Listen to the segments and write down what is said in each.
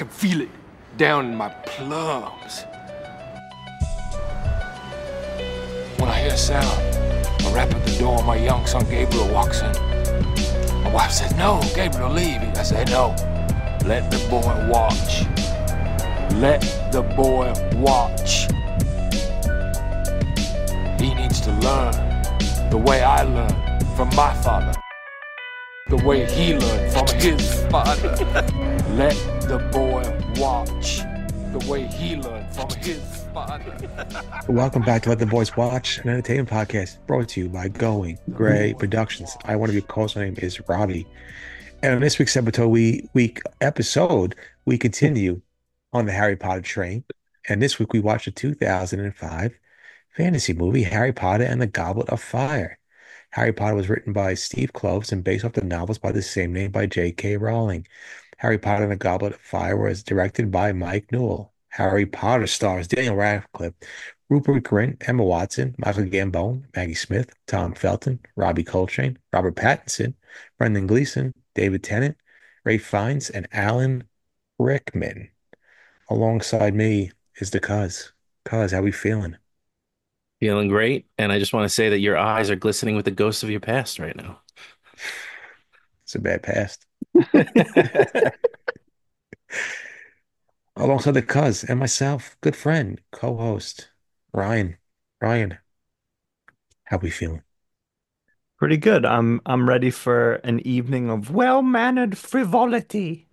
can feel it down in my plums. When I hear a sound, a rap at the door, my young son Gabriel walks in. My wife says, "No, Gabriel, leave." I said, "No, let the boy watch. Let the boy watch. He needs to learn the way I learned from my father, the way he learned from his father. Let the boy watch the way he learned from his father." Welcome back to Let the Boys Watch, an entertainment podcast brought to you by Going Gray Productions. I want to be co-host. My name is Robbie, and on this week's episode, we continue on the Harry Potter train. And this week we watched the 2005 fantasy movie Harry Potter and the Goblet of Fire. Harry Potter was written by Steve Kloves and based off the novels by the same name by J.K. Rowling. Harry Potter and the Goblet of Fire was directed by Mike Newell. Harry Potter stars Daniel Radcliffe, Rupert Grint, Emma Watson, Michael Gambon, Maggie Smith, Tom Felton, Robbie Coltrane, Robert Pattinson, Brendan Gleeson, David Tennant, Ralph Fiennes, and Alan Rickman. Alongside me is the Cuz. Cuz, how we feeling? Feeling great. And I just want to say that your eyes are glistening with the ghosts of your past right now. It's a bad past. Alongside the Cuz and myself, good friend, co-host, Ryan. Ryan, how we feeling? Pretty good. I'm ready for an evening of well-mannered frivolity.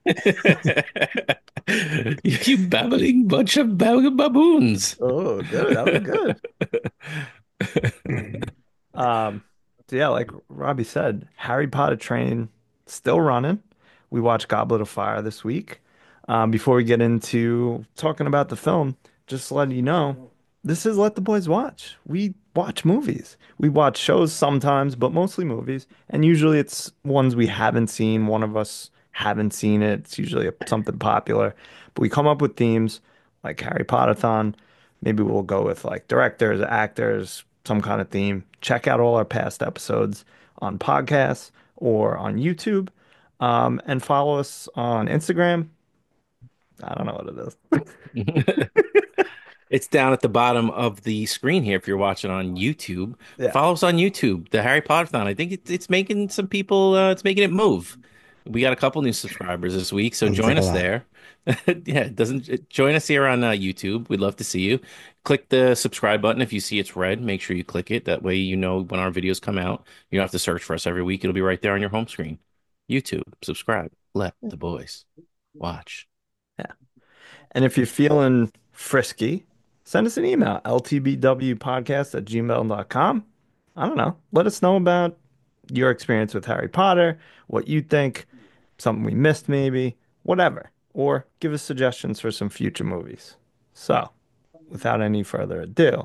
You babbling bunch of baboons. Oh, good. That was good. So yeah, like Robbie said, Harry Potter train still running. We watched Goblet of Fire this week. Before we get into talking about the film, just letting you know, this is Let the Boys Watch. We watch movies. We watch shows sometimes, but mostly movies. And usually it's ones we haven't seen. One of us haven't seen it. It's usually something popular. But we come up with themes like Harry Potter-thon. Maybe we'll go with like directors, actors, some kind of theme. Check out all our past episodes on podcasts or on YouTube. And follow us on Instagram. I don't know what it is. It's down at the bottom of the screen here if you're watching on YouTube. Yeah. Follow us on YouTube, the Harry Potter Thon. I think it's making some people, it's making it move. We got a couple new subscribers this week, so Doesn't join take a us lot. there. Yeah, it doesn't join us here on YouTube. We'd love to see you. Click the subscribe button if you see it's red. Make sure you click it. That way you know when our videos come out. You don't have to search for us every week. It'll be right there on your home screen. YouTube, subscribe. Let the boys watch. Yeah. And if you're feeling frisky, send us an email, ltbwpodcast@gmail.com. I don't know. Let us know about your experience with Harry Potter, what you think, something we missed maybe, whatever. Or give us suggestions for some future movies. So, without any further ado,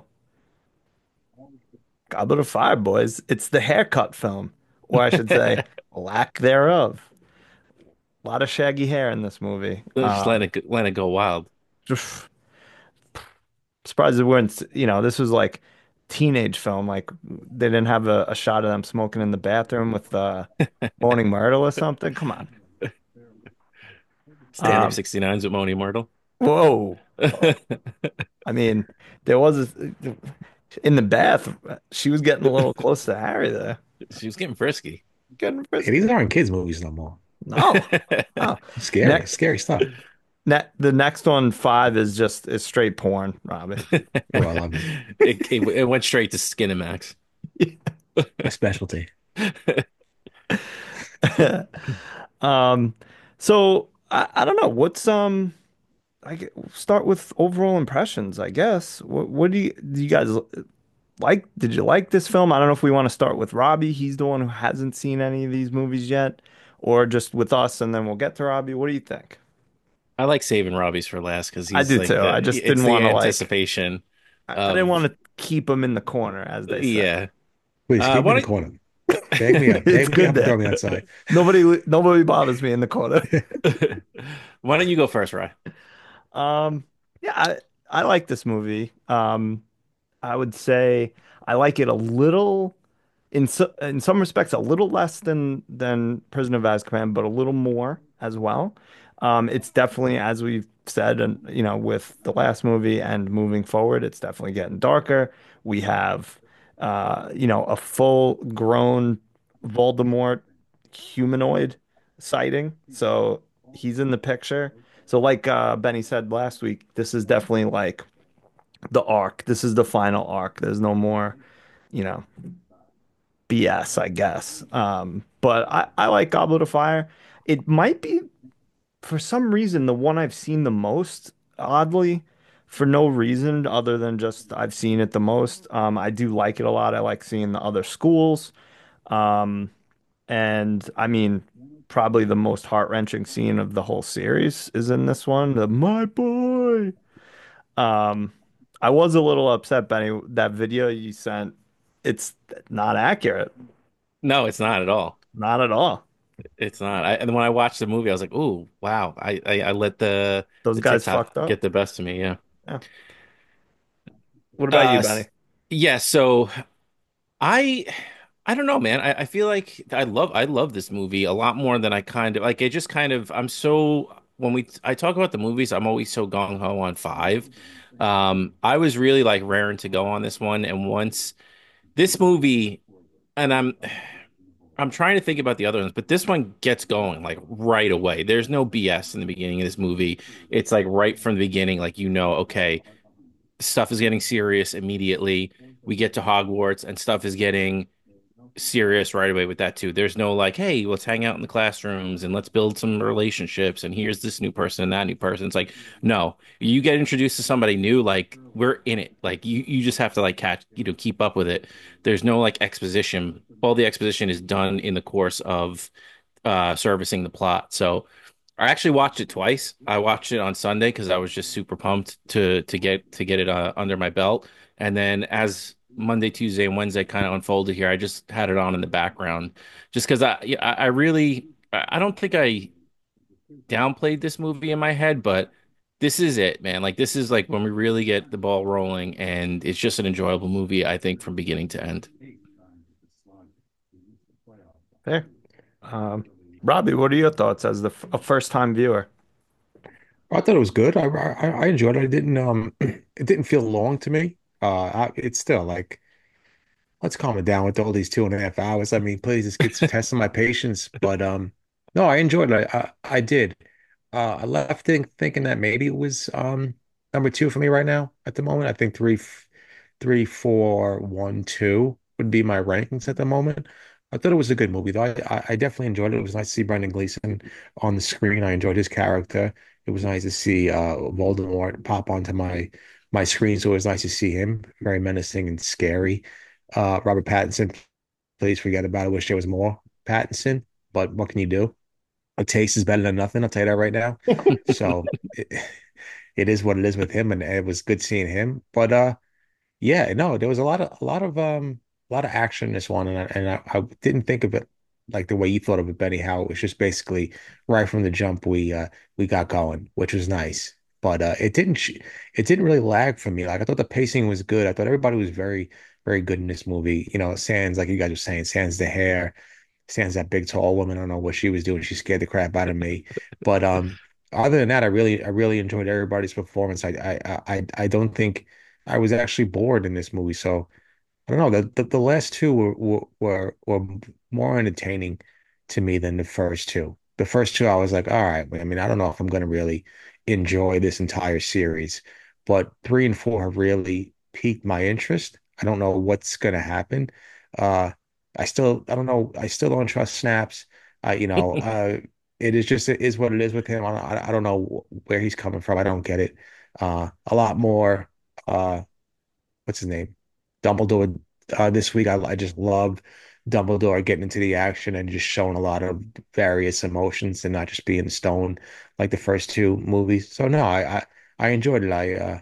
Goblet of Fire, boys. It's the haircut film, or I should say, lack thereof. A lot of shaggy hair in this movie. Just let it go wild. Surprised they weren't, this was like teenage film. Like they didn't have a shot of them smoking in the bathroom with Moaning Myrtle or something. Come on. Stand up Um, 69s with Moni Myrtle. whoa. I mean, there was in the bath, she was getting a little close to Harry there. She was getting frisky. Getting Hey, frisky. these aren't kids' movies no more. No, no. Scary, Next, scary stuff. the next one, 5, is straight porn, Robbie. Oh, I love it. It went straight to Skinamax. My specialty. Um, so I don't know. Start with overall impressions, I guess. What do you guys like? Did you like this film? I don't know if we want to start with Robbie. He's the one who hasn't seen any of these movies yet, or just with us, and then we'll get to Robbie. What do you think? I like saving Robbie's for last because I he's do like too. I just it's didn't the want to anticipation I didn't of want to keep him in the corner, as they say. yeah. Please keep me Why in the don't corner. Bag me up. It's Bag me good up and throw me there. outside. Nobody bothers me in the corner. why don't you go first, Ryan? Um, yeah, I like this movie. I would say I like it a little in some respects a little less than Prisoner of Azkaban, but a little more as well. It's definitely, as we've said, and with the last movie and moving forward, it's definitely getting darker. We have, a full-grown Voldemort humanoid sighting, so he's in the picture. So, like Benny said last week, this is definitely like the arc. This is the final arc. There's no more, you know, BS, I guess. But I like Goblet of Fire. It might be for some reason the one I've seen the most, oddly, for no reason other than just I've seen it the most. I do like it a lot. I like seeing the other schools. Um, and I mean, probably the most heart-wrenching scene of the whole series is in this one, the my boy. Um, I was a little upset, Benny, that video you sent, it's not accurate. No, it's not at all. Not at all. It's not. And when I watched the movie, I was like, "Ooh, wow!" I let Those the guys TikTok fucked up. get the best of me. Yeah. Yeah. What about you, Uh, Benny? s- yeah. So I I don't know, man. I feel like I love this movie a lot more than I kind of like. It just kind of I'm so when I talk about the movies, I'm always so gung ho on five. I was really like raring to go on this one, and once this movie, and I'm trying to think about the other ones, but this one gets going like right away. There's no BS in the beginning of this movie. It's like right from the beginning, like okay, stuff is getting serious immediately. We get to Hogwarts, and stuff is getting serious right away with that too. There's no like, hey, let's hang out in the classrooms and let's build some relationships and here's this new person and that new person. It's like, no, you get introduced to somebody new, like we're in it. Like you just have to like keep up with it. There's no like exposition. All the exposition is done in the course of servicing the plot. So I actually watched it twice. I watched it on Sunday because I was just super pumped to get it under my belt. And then as Monday, Tuesday, and Wednesday kind of unfolded here, I just had it on in the background, just because I really I don't think I downplayed this movie in my head, but this is it, man. Like this is like when we really get the ball rolling, and it's just an enjoyable movie, I think, from beginning to end. Fair. Robbie, what are your thoughts as a first-time viewer? I thought it was good. I enjoyed it. I didn't it didn't feel long to me. It's still like let's calm it down with all these 2.5 hours. I mean, please, this gets testing my patience. But no, I enjoyed it. I did. I left thinking that maybe it was number two for me right now at the moment. I think three, four, one, two would be my rankings at the moment. I thought it was a good movie though. I definitely enjoyed it. It was nice to see Brendan Gleeson on the screen. I enjoyed his character. It was nice to see Voldemort pop onto my screen. So it was nice to see him. Very menacing and scary. Robert Pattinson, please forget about it. Wish there was more Pattinson, but what can you do? A taste is better than nothing. I'll tell you that right now. So it is what it is with him, and it was good seeing him. But yeah, no, there was a lot of action in this one, and I didn't think of it like the way you thought of it, Benny. How it was just basically right from the jump we got going, which was nice. But it didn't really lag for me. Like I thought the pacing was good. I thought everybody was very good in this movie. You know, Sans like you guys were saying, Sans the hair, Sans that big tall woman. I don't know what she was doing. She scared the crap out of me. But other than that, I really enjoyed everybody's performance. I don't think I was actually bored in this movie. So I don't know. The last two were more entertaining to me than the first two. The first two, I was like, all right. I mean, I don't know if I'm going to really enjoy this entire series, but three and four have really piqued my interest. I don't know what's going to happen. Uh, I don't know. I still don't trust Snaps. It is just, it is what it is with him. I don't know where he's coming from. I don't get it. A lot more, uh, what's his name? Dumbledore this week. I just love Dumbledore getting into the action and just showing a lot of various emotions and not just being stone like the first two movies. So no, I enjoyed it.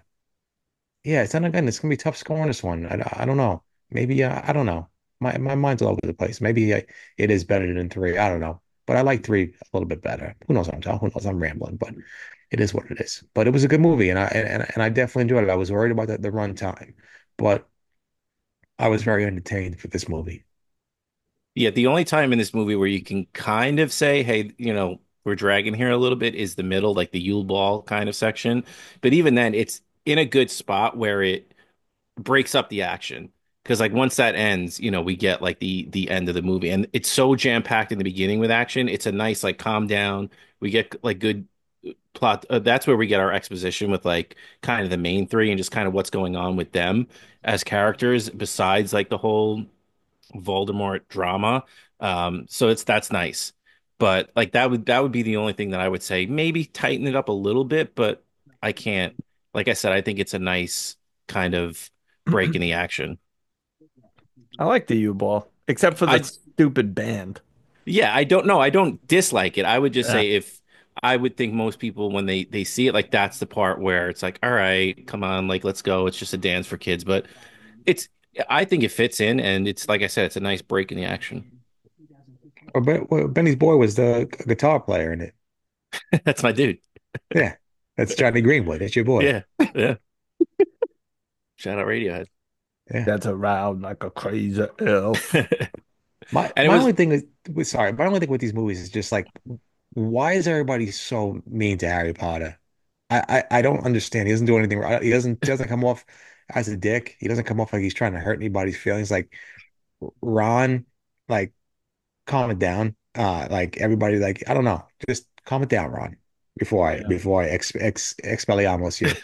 Yeah, it's not again. It's gonna be tough scoring this one. I don't know. Maybe I don't know. My mind's all over the place. Maybe it is better than three. I don't know. But I like three a little bit better. Who knows what I'm talking? Who knows? I'm rambling, but it is what it is. But it was a good movie, and I definitely enjoyed it. I was worried about the run time, but I was very entertained for this movie. Yeah, the only time in this movie where you can kind of say, hey, we're dragging here a little bit is the middle, like the Yule Ball kind of section. But even then, it's in a good spot where it breaks up the action. Because like once that ends, we get like the end of the movie, and it's so jam packed in the beginning with action. It's a nice like calm down. We get like good plot. That's where we get our exposition with like kind of the main three and just kind of what's going on with them as characters, besides like the whole Voldemort drama. So that's nice. But like that would be the only thing that I would say. Maybe tighten it up a little bit, but I can't. Like I said, I think it's a nice kind of break in the action. I like the U-Ball, except for the I stupid band. Yeah, I don't know. I don't dislike it. I would just Yeah. say if I would think most people when they see it, like that's the part where it's like, all right, come on, like let's go. It's just a dance for kids, but it's I think it fits in, and it's like I said, it's a nice break in the action. Well, Benny's boy was the guitar player in it. That's my dude. Yeah, that's Johnny Greenwood. That's your boy. Yeah, yeah. Shout out Radiohead. Yeah. That's around like a crazy elf. My And it my was only thing is, sorry, my only thing with these movies is just like, why is everybody so mean to Harry Potter? I don't understand. He doesn't do anything right. He doesn't come off as a dick. He doesn't come off like he's trying to hurt anybody's feelings. Like Ron, like calm it down. Like everybody, like I don't know, just calm it down, Ron. Yeah. Before I expelliarmus you.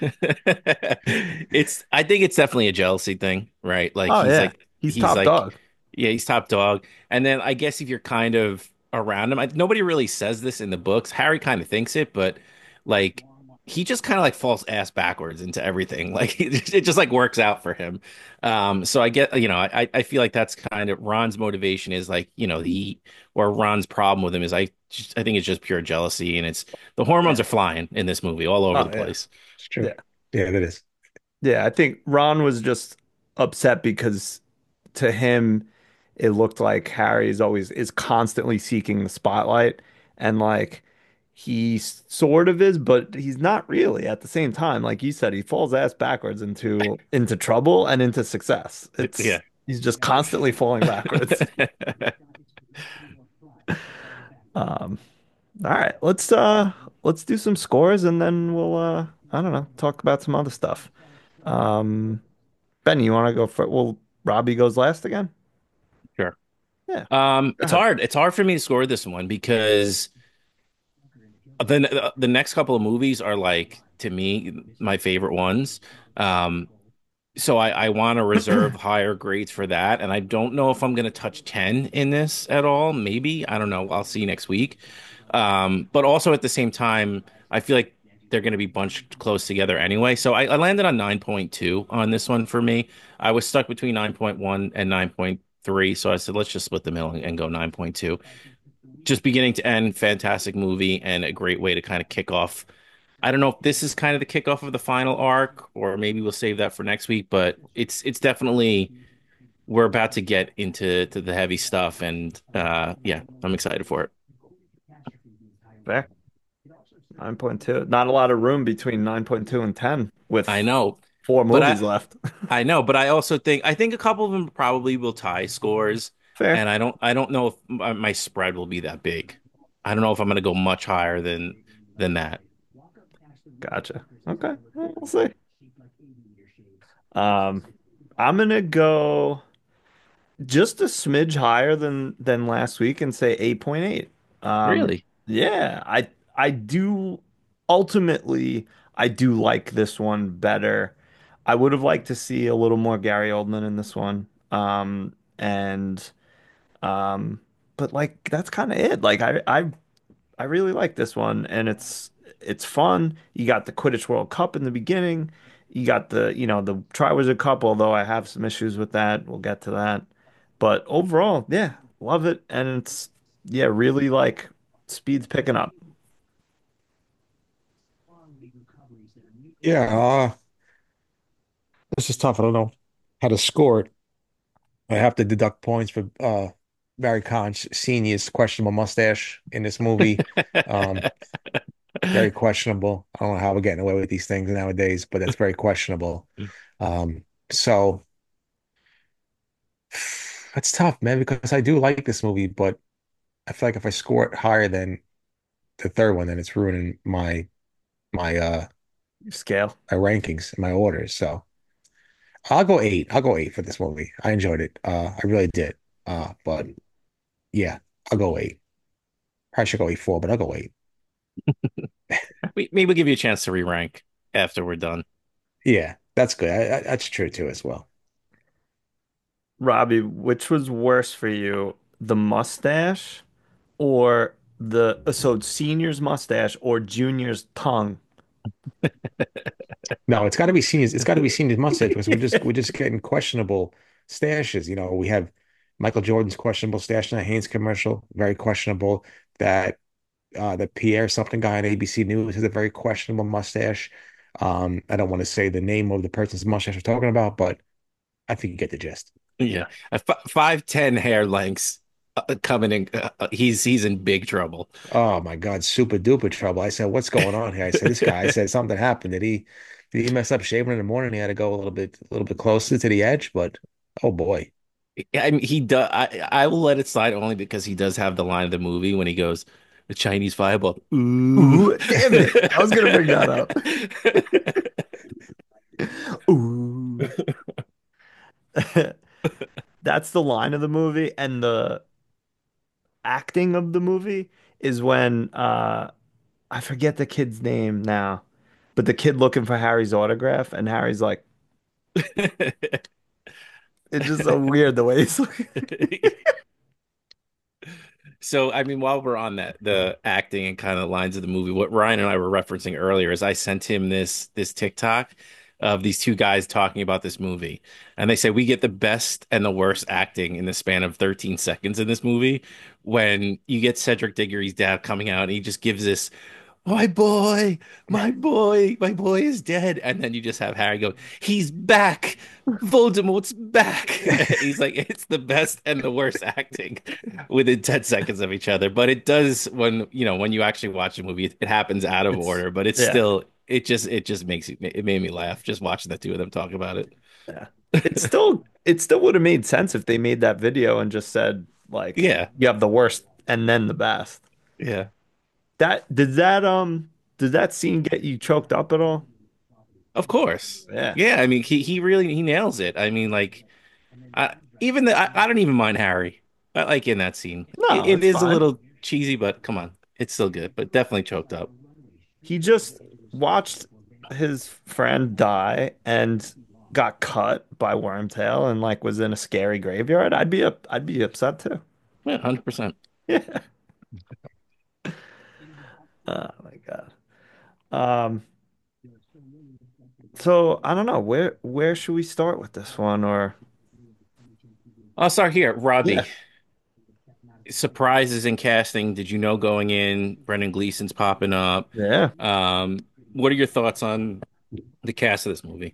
I think it's definitely a jealousy thing, right? Like Oh yeah, he's he's top like dog. yeah, he's top dog. And then I guess if you're kind of around him, nobody really says this in the books. Harry kind of thinks it, but like he just kind of like falls ass backwards into everything. Like it just like works out for him. So I get, I feel like that's kind of Ron's motivation is like, or Ron's problem with him is I think it's just pure jealousy, and it's the hormones Yeah. are flying in this movie all over the Oh yeah. place. It's true. Yeah. Yeah, that is. Yeah. I think Ron was just upset because to him it looked like Harry is constantly seeking the spotlight, and like he sort of is, but he's not really at the same time. Like you said, he falls ass backwards into trouble and into success. Yeah. He's just constantly falling backwards. Um, all right, let's do some scores and then we'll I don't know, talk about some other stuff. Um, Ben, you want to go for Well, Robbie goes last again? Sure. Yeah, go It's ahead. hard. It's hard for me to score this one because the next couple of movies are like to me my favorite ones. Um, so I want to reserve higher grades for that, and I don't know if I'm going to touch 10 in this at all. Maybe I don't know. I'll see next week. But also at the same time, I feel like they're going to be bunched close together anyway. So I landed on 9.2 on this one for me. I was stuck between 9.1 and 9.3, so I said let's just split the middle and go 9.2. Just beginning to end, fantastic movie and a great way to kind of kick off. I don't know if this is kind of the kickoff of the final arc, or maybe we'll save that for next week, but it's definitely we're about to get into the heavy stuff, and yeah, I'm excited for it. Fair. 9.2. Not a lot of room between 9.2 and 10 I with know, four but movies left. but I also think a couple of them probably will tie scores, Fair. and I don't know if my spread will be that big. I don't know if I'm going to go much higher than that. Gotcha. Okay. Well, we'll see. Um, I'm gonna go just a smidge higher than last week and say 8.8. Really? Yeah, I do ultimately I do like this one better. I would have liked to see a little more Gary Oldman in this one. And um but like that's kind of it. Like I really like this one, and it's fun. You got the Quidditch World Cup in the beginning. You got the Triwizard Cup, although I have some issues with that. We'll get to that. But overall, yeah, love it. And it's yeah, really like speed's picking up. Yeah, this is tough. I don't know how to score it. I have to deduct points for Barry Conch Senior's questionable mustache in this movie. Um, very questionable. I don't know how we're getting away with these things nowadays, but that's very questionable. So that's tough, man, because I do like this movie, but I feel like if I score it higher than the third one, then it's ruining my Scale. my rankings, my orders. So I'll go eight. I'll go eight for this movie. I enjoyed it. I really did. But yeah, I'll go eight. Probably should go eight four, but I'll go eight. Maybe we'll give you a chance to re-rank after we're done. Yeah, that's good. That's true too as well. Robbie, which was worse for you, the mustache or so senior's mustache or junior's tongue? No, it's got to be seen as it's got to be seen as mustache because we're just getting questionable stashes. We have Michael Jordan's questionable stash in a Hanes commercial, very questionable. That the Pierre something guy on ABC News has a very questionable mustache. I don't want to say the name of the person's mustache we're talking about, but I think you get the gist. Yeah, 5'10" hair lengths coming in. He's in big trouble. Oh my God, super duper trouble. I said, what's going on here? I said, this guy, I said something happened. Did he mess up shaving in the morning? He had to go a little bit closer to the edge, but oh boy. I mean, he does. I will let it slide only because he does have the line of the movie when he goes, "The Chinese fireball." Ooh. Ooh, damn it. I was gonna bring that up. Ooh. That's the line of the movie, and the acting of the movie is when I forget the kid's name now, but the kid looking for Harry's autograph, and Harry's like, it's just so weird the way he's looking. So, I mean, while we're on that, the acting and kind of lines of the movie, what Ryan and I were referencing earlier is I sent him this TikTok of these two guys talking about this movie. And they say we get the best and the worst acting in the span of 13 seconds in this movie when you get Cedric Diggory's dad coming out and he just gives this my boy, my boy is dead. And then you just have Harry go, he's back. Voldemort's back. He's like, it's the best and the worst acting within 10 seconds of each other. But it does when you actually watch a movie, it happens out of It's order, but it's yeah, still, it just makes it made me laugh just watching the two of them talk about it. yeah. It still would have made sense if they made that video and just said like Yeah. you have the worst and then the best. Yeah. Did that scene get you choked up at all? Of course. Yeah. Yeah. I mean, he really, he nails it. I mean, like, I don't even mind Harry. I like in that scene. It, No, it it's is a fine. little cheesy, but come on, it's still good. But definitely choked up. He just watched his friend die and got cut by Wormtail and like was in a scary graveyard. I'd be upset too. Yeah, 100%. Yeah. Oh my God. Um, so I don't know where should we start with this one or I'll start here. yeah. Robbie, surprises in casting. Did you know going in Brendan Gleeson's popping up? Yeah. What are your thoughts on the cast of this movie?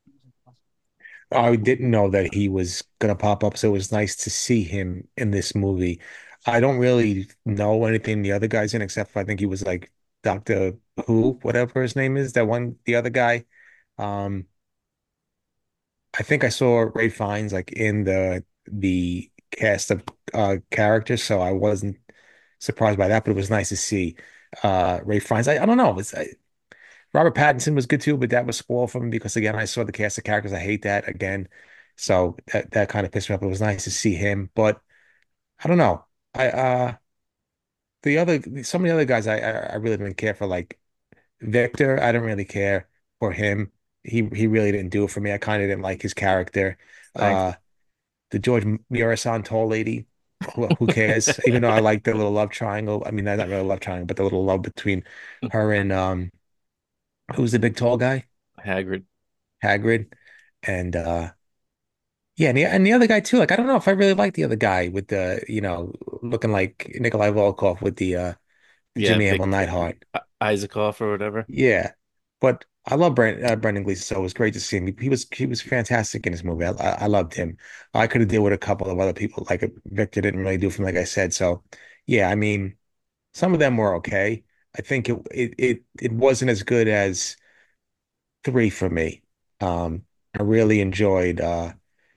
I didn't know that he was gonna pop up, so it was nice to see him in this movie. I don't really know anything the other guys in, except for I think he was like Doctor Who, whatever his name is, that one, the other guy. Um, I think I saw Ray Fiennes like in the cast of characters, so I wasn't surprised by that, but it was nice to see Ray Fiennes. I don't know. Robert Pattinson was good too, but that was spoiled for me because again, I saw the cast of characters. I hate that again. So that kind of pissed me off. It was nice to see him, but I don't know. I the other some of the other guys I really didn't care for, like Victor. I didn't really care for him. He really didn't do it for me. I kind of didn't like his character. Thanks. Uh the George Mirasan tall lady. Who cares? Even though I like the little love triangle. I mean, not really a love triangle, but the little love between her and who's the big tall guy? Hagrid. Hagrid. And yeah, and the other guy too. Like I don't know if I really like the other guy with the, looking like Nikolai Volkov with the Yeah, Jimmy Vic Hamill Neidhart. Isaacov or whatever. Yeah. But I love Brendan Gleeson, so it was great to see him. He was fantastic in his movie. I loved him. I could have dealt with a couple of other people, like Victor didn't really do for me, like I said. So yeah, I mean, some of them were okay. I think it wasn't as good as three for me. I really enjoyed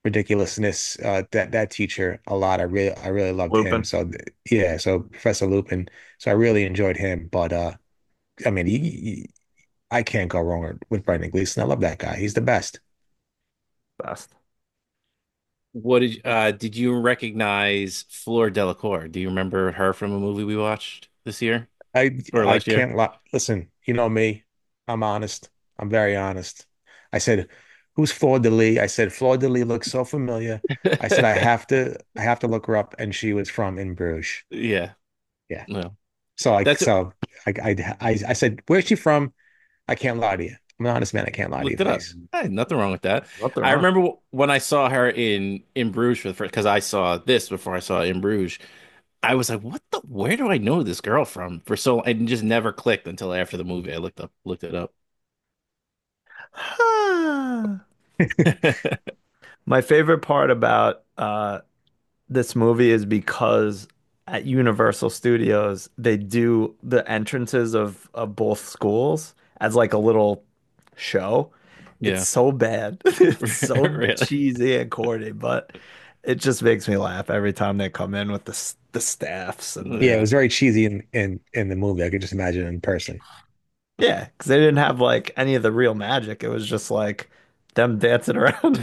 ridiculousness. That teacher a lot. I really loved him. Lupin. So yeah, so Professor Lupin. So I really enjoyed him. But I mean, I can't go wrong with Brendan Gleeson. I love that guy. He's the best. Best. What did you recognize Fleur Delacour? Do you remember her from a movie we watched this year or I last year? can't lie. Listen, you know me. I'm honest. I'm very honest. I said, "Who's Fleur de Lis?" I said, "Fleur de Lis looks so familiar." I said, I have to look her up," and she was from In Bruges. Yeah. Yeah. No. That's I said, "Where's she from?" I can't lie to you. I'm an honest man. I can't lie to your looked it up. face. Hey, nothing wrong with that. Nothing I wrong. remember when I saw her in Bruges for the first because I saw this before I saw In Bruges. I was like, what the where do I know this girl from? For so and just never clicked until after the movie. I looked it up. My favorite part about this movie is because at Universal Studios they do the entrances of both schools as like a little show. It's Yeah. so bad. It's so Really. cheesy and corny, but it just makes me laugh every time they come in with the staffs and the Yeah, it Yeah. was very cheesy in the movie. I could just imagine it in person. yeah, because they didn't have like any of the real magic. It was just like them dancing around.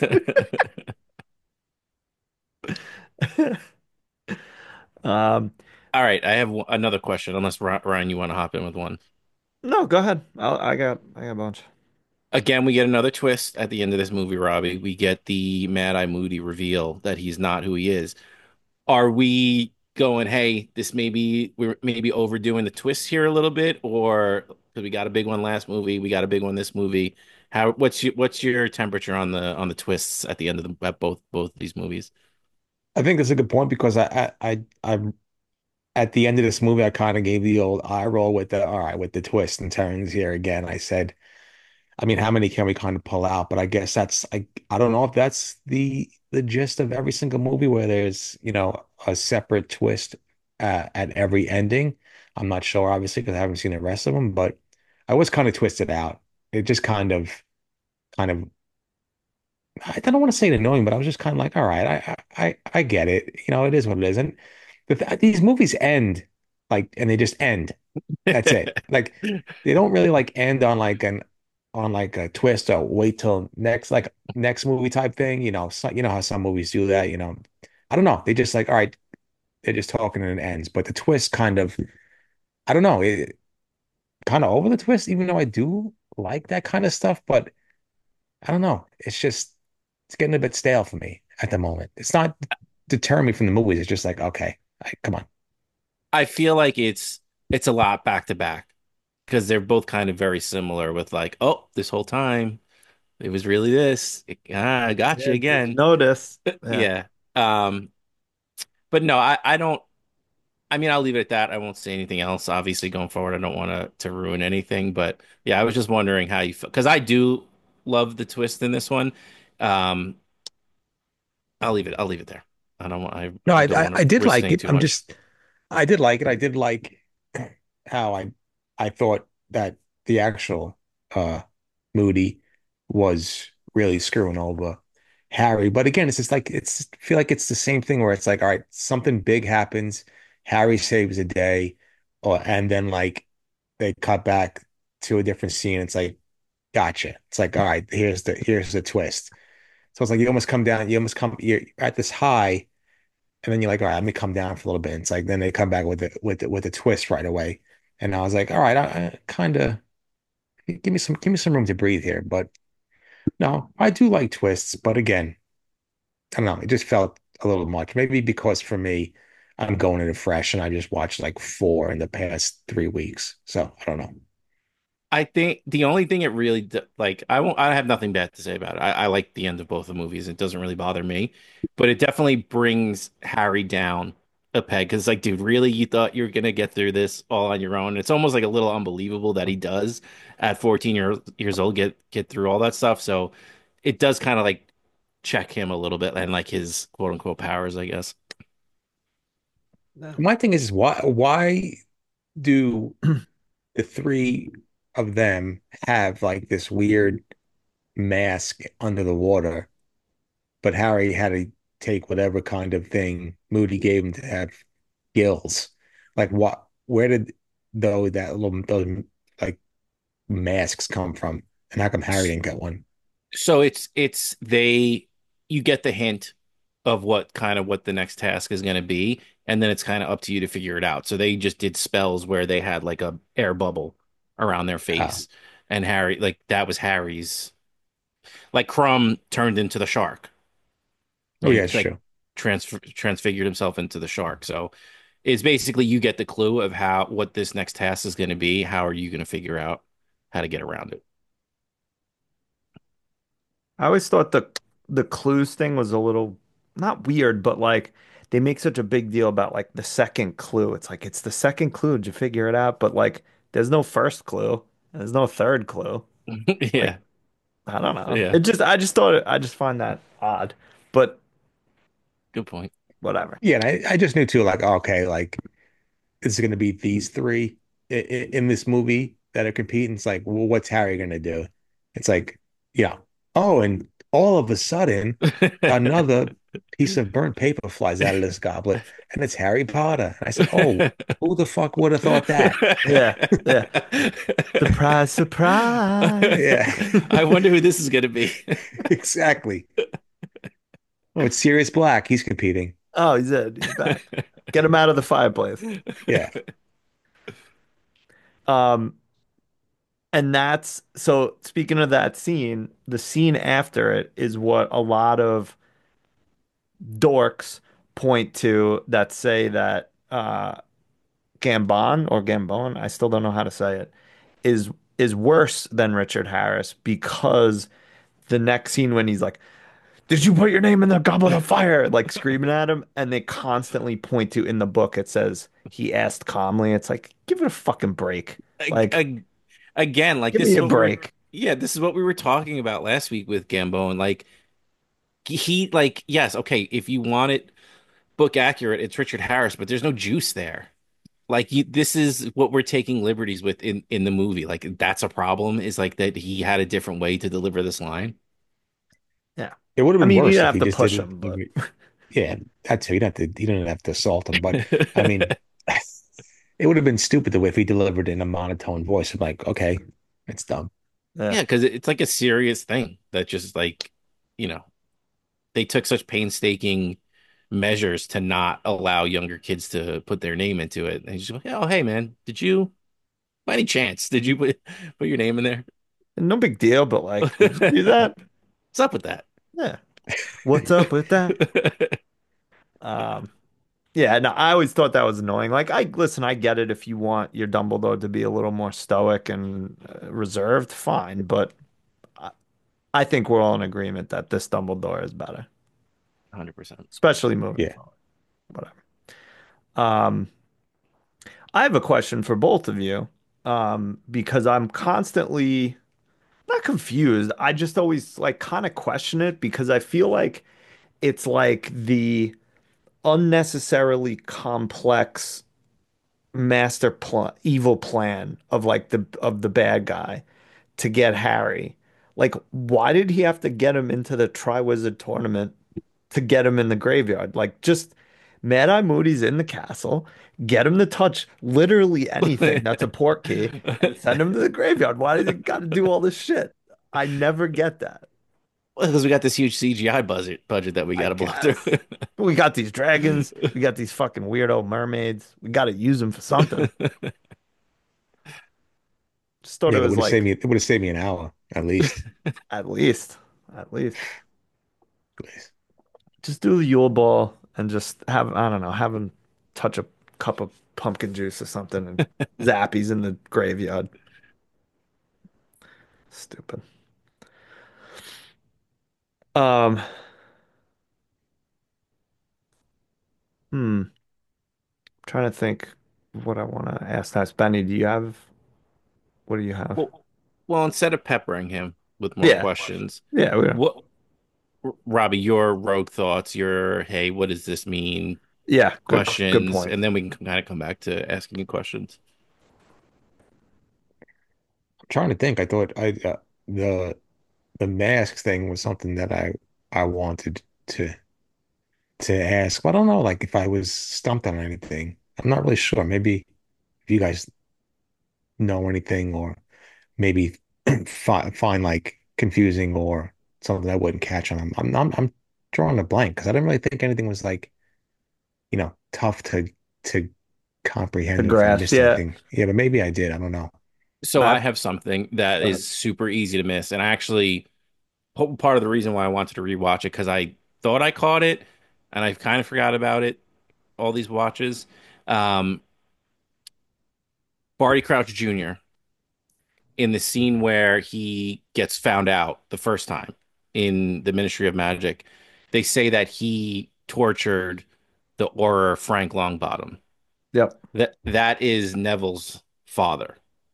Um, All right, I have another question. Unless Ryan, you want to hop in with one. no, go ahead. I got a bunch. Again, we get another twist at the end of this movie, Robbie. We get the Mad Eye Moody reveal that he's not who he is. Are we going, hey, this maybe we're maybe overdoing the twist here a little bit, or because we got a big one last movie, we got a big one this movie. What's your temperature on the twists at the end of the at both of these movies? I think that's a good point because I at the end of this movie, I kind of gave the old eye roll with the all right with the twists and turns here again. I said, I mean, how many can we kind of pull out? But I guess that's I don't know if that's the gist of every single movie where there's, you know, a separate twist at every ending. I'm not sure, obviously, because I haven't seen the rest of them, but I was kind of twisted out. It just kind of I don't want to say it annoying, but I was just kind of like, all right, I get it. You know, it is what it is. And these movies end like, and they just end. That's it. Like they don't really like end on like an on like a twist or wait till next movie type thing. You know, you know how some movies do that. You know, I don't know. They just like, all right, they're just talking and it ends. But the twist kind of, I don't know, it kind of over the twist, even though I do like that kind of stuff. But I don't know. It's getting a bit stale for me at the moment. It's not deterring me from the movies. It's just like, okay, come on. I feel like it's a lot back to back because they're both kind of very similar with like, oh, this whole time it was really this. I got you Yeah, did you again. notice? Yeah. Yeah. Um, but no, I don't. I mean, I'll leave it at that. I won't say anything else. Obviously, going forward, I don't want to ruin anything. But yeah, I was just wondering how you feel because I do love the twist in this one. Um, I'll leave it. I'll leave it there. No, I don't want I to did risk like saying it. too much. I did like it. I did like how I thought that the actual uh Moody was really screwing over Harry. But again, it's just like I feel like it's the same thing where it's like, all right, something big happens, Harry saves the day, or and then like they cut back to a different scene. It's like, gotcha. It's like, all right, here's the twist. So it's like you almost come you're at this high. And then you're like, all right, let me come down for a little bit. It's like then they come back with the twist right away. And I was like, all right, I kind of give me some room to breathe here. But no, I do like twists. But again, I don't know, it just felt a little much. Maybe because for me, I'm going into fresh and I just watched like four in the past 3 weeks. So I don't know. I think the only thing it really like I have nothing bad to say about it. I like the end of both the movies. It doesn't really bother me, but it definitely brings Harry down a peg because like, dude, really, you thought you were gonna get through this all on your own? It's almost like a little unbelievable that he does at 14 years old get through all that stuff. So it does kind of like check him a little bit and like his quote unquote powers, I guess. Yeah. My thing is why do the three of them have like this weird mask under the water but Harry had to take whatever kind of thing Moody gave him to have gills. Like what? Where did though that little those like masks come from? And how come Harry didn't get one? So it's they you get the hint of what the next task is going to be, and then it's kind of up to you to figure it out. So they just did spells where they had like a air bubble around their Oh, face, and Harry like that was Harry's. Like Crumb turned into the shark. oh yeah, He it's like true. transfigured himself into the shark. So it's basically you get the clue of how what this next task is going to be. How are you going to figure out how to get around it? I always thought the clues thing was a little not weird, but like they make such a big deal about like the second clue. It's like it's the second clue. Did you figure it out? But like there's no first clue. There's no third clue. Like Yeah, I don't know. yeah, It just I just thought I just find that odd. But good point. whatever. Yeah, and I just knew too, like, oh, okay, like is it going to be these three in this movie that are competing? It's like, well, what's Harry going to do? It's like, yeah. Oh, and all of a sudden, another piece of burnt paper flies out of this goblet, and it's Harry Potter. And I said, oh, who the fuck would have thought that? Yeah, yeah. Surprise, surprise. Yeah, I wonder who this is going to be. exactly. Oh, it's Sirius Black. He's competing. Oh, he's in. He's back. Get him out of the fireplace. Yeah. Um, and that's so speaking of that scene, the scene after it is what a lot of dorks point to that say that Gambon or Gambon, I still don't know how to say it, is worse than Richard Harris because the next scene when he's like, "Did you put your name in the goblet of fire?" like screaming at him, and they constantly point to in the book it says he asked calmly. It's like, give it a fucking break. Ag- Like, ag- Again, like give this me is a what we were, break. yeah, this is what we were talking about last week with Gambone. Like he, like, yes, okay, if you want it book accurate, it's Richard Harris, but there's no juice there. Like this is what we're taking liberties with in the movie. Like that's a problem. Is like that he had a different way to deliver this line. Yeah. It would have I been mean, you worse if have he to just push didn't. him, but Yeah, that's you don't have to. You don't have to assault him, but I mean, it would have been stupid the way if he delivered in a monotone voice. I'm like, okay, it's dumb. yeah. Yeah, because it's like a serious thing that just like, you know, they took such painstaking measures to not allow younger kids to put their name into it. And he's just like, oh, hey, man, did you, by any chance, did you put your name in there? No big deal, but like, did you do What's that? up with that? Yeah. What's up with that? Um, yeah, no, I always thought that was annoying. Like, I listen, I get it if you want your Dumbledore to be a little more stoic and reserved, fine, but I, I think we're all in agreement that this Dumbledore is better, 100%. especially moving Yeah, forward. Whatever. Um, I have a question for both of you, because I'm constantly not confused. I just always like kind of question it because I feel like it's like the unnecessarily complex master plan, evil plan of like the bad guy to get Harry. Like, why did he have to get him into the Triwizard tournament to get him in the graveyard? Like, just Mad Eye Moody's in the castle, get him to touch literally anything that's a port key, and send him to the graveyard. Why does he got to do all this shit? I never get that. Well, because we got this huge CGI budget that we I got to blow through. guess. We got these dragons. We got these fucking weirdo mermaids. We got to use them for something. Just thought yeah. it That was would have saved like, me. It would have saved me an hour at least. at least, at least, Please. just do the Yule Ball and just have, I don't know, have him touch a cup of pumpkin juice or something and zap, he's in the graveyard. Stupid. Um, trying to think what I want to ask next. Benny, do you have, what do you have? Well, well, instead of peppering him with more Yeah. questions, Yeah. We, what, Robbie, your rogue thoughts, your hey, what does this mean? yeah. Good Questions, point. and then we can kind of come back to asking you questions. I'm trying to think. I thought the the mask thing was something that I wanted. to to ask. But I don't know, like if I was stumped on anything. I'm not really sure. Maybe if you guys know anything, or maybe find like confusing or something I wouldn't catch on. I'm drawing a blank because I didn't really think anything was like, tough to The comprehend or if I grass, missed yeah. anything. Yeah, but maybe I did. I don't know. So I I have something that Go ahead. is super easy to miss, and I actually part of the reason why I wanted to rewatch it because I thought I caught it, and I kind of forgot about it all these watches. Um, Barty Crouch Jr. in the scene where he gets found out the first time in the Ministry of Magic, they say that he tortured the Auror Frank Longbottom. Yep. That is Neville's father.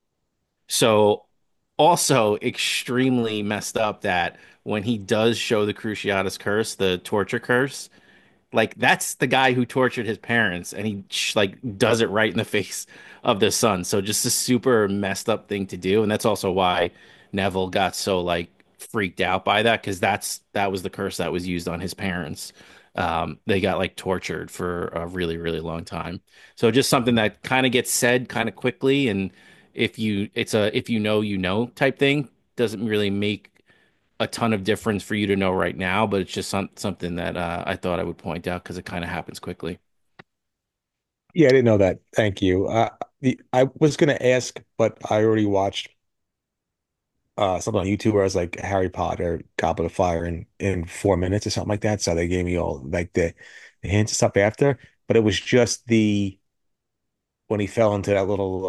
So also extremely messed up that when he does show the Cruciatus curse, the torture curse, like that's the guy who tortured his parents, and he like does it right in the face of the son. So just a super messed up thing to do, and that's also why Neville got so like freaked out by that because that was the curse that was used on his parents. They got like tortured for a really really long time. So just something that kind of gets said kind of quickly, and if you know type thing doesn't really make a ton of difference for you to know right now, but it's just something that I thought I would point out because it kind of happens quickly. Yeah, I didn't know that. Thank you. I was gonna ask, but I already watched something on YouTube where I was like Harry Potter, Goblet of Fire in 4 minutes or something like that. So they gave me all like the hints and stuff after, but it was just the when he fell into that little